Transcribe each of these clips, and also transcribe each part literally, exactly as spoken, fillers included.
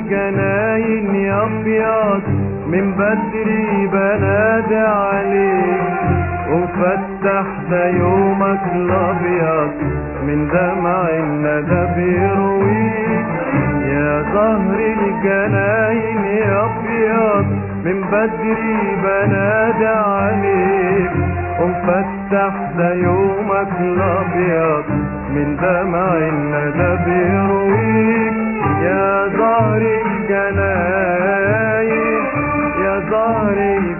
الجناين يا ابيض من بدري بنادي عليك ومفتح ده يومك الابيض من دمع الندى بيرويك يا زهر الجناين يا ابيض من بدري بنادي عليك ومفتح ده يومك الابيض من دمع الندى بيرويك يا زهر الجناين يا زهر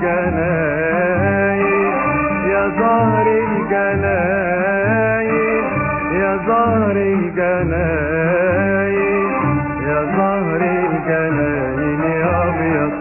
الجناين يا زهر الجناين يا زهر الجناين يا زهر الجناين يا ابيض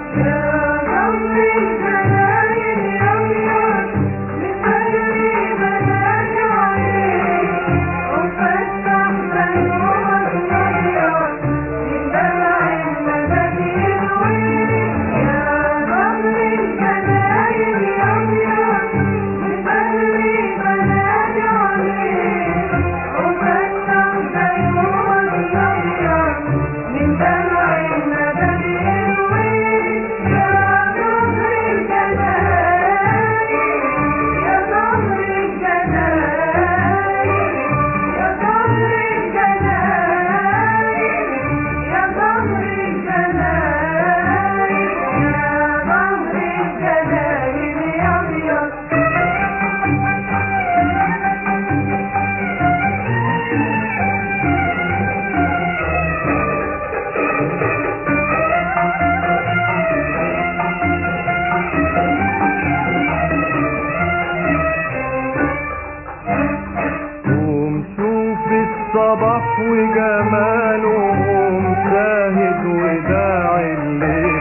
صباح وجماله مشاهد وداعي الليل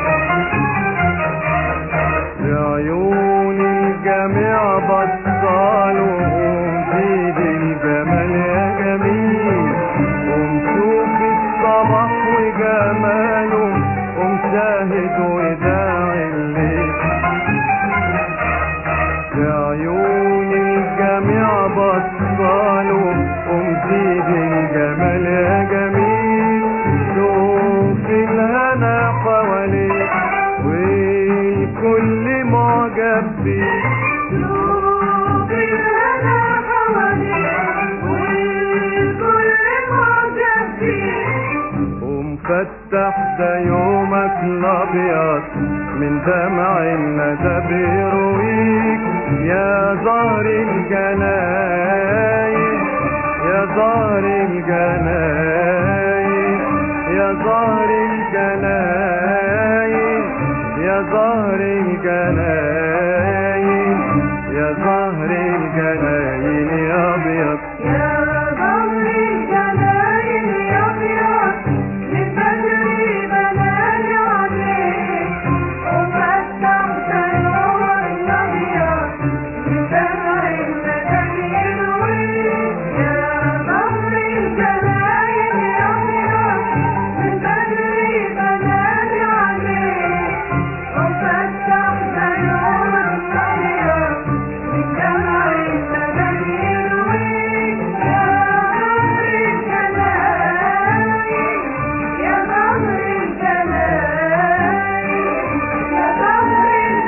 بعيون الجميع بصاله زيد الجمال يا جميل ومشوف الصباح وجماله ومشاهد وداعي الليل بعيون الجميع بصاله ومزيد الجمال يا جميل شوف الهنا حواليك والكل معجب بيك شوف الهنا حواليك والكل معجب بيك ومفتح ده يومك الابيض من دمع الندى بيرويك يا زهر الجناين يا زهر الجناين يا زهر الجناين يا زهر الجناين يا زهر الجناين يا ابيض يا زهر الجناين يا ابيض من بدري بنادي عليك وفتح ده يومك الابيض من دمع الندى بيرويك يا زهر الجناين يا ابيض من بدري بنادي عليك وفتح ده يومك الابيض من دمع الندى بيرويك يا زهر الجناين يا زهر الجناين يا زهر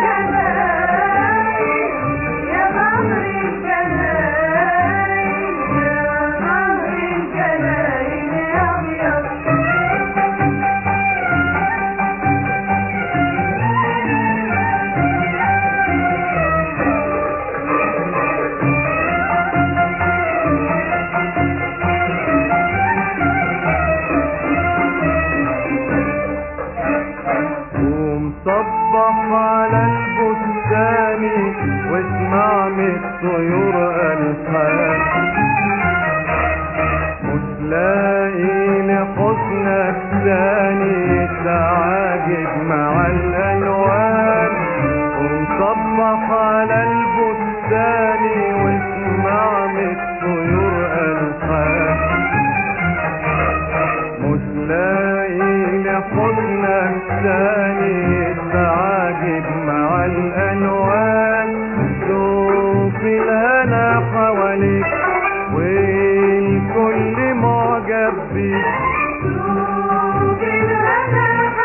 الجناين يا زهر الجناين يا زهر الجناين يا ابيض ومصبح على البستان واسمع من الطيور ألحان مش لاقي لحسنك ثاني تعاجب مع الألوان ومصبح على البستان واسمع من الطيور ألحان مش لاقي لحسنك ثاني تعاجب مع الألوان شوف الهنا حواليك والكل معجب بيك شوف الهنا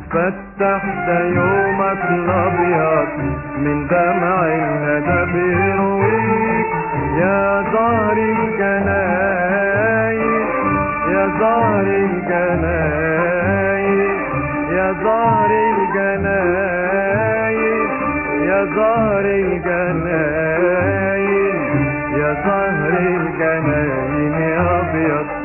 فتح ده يومك الابيض من دمع الهدى بيرويك يا زهر الجناين يا زهر الجناين يا زهر الجناين يا زهر الجناين يا زهر الجناين يا ابيض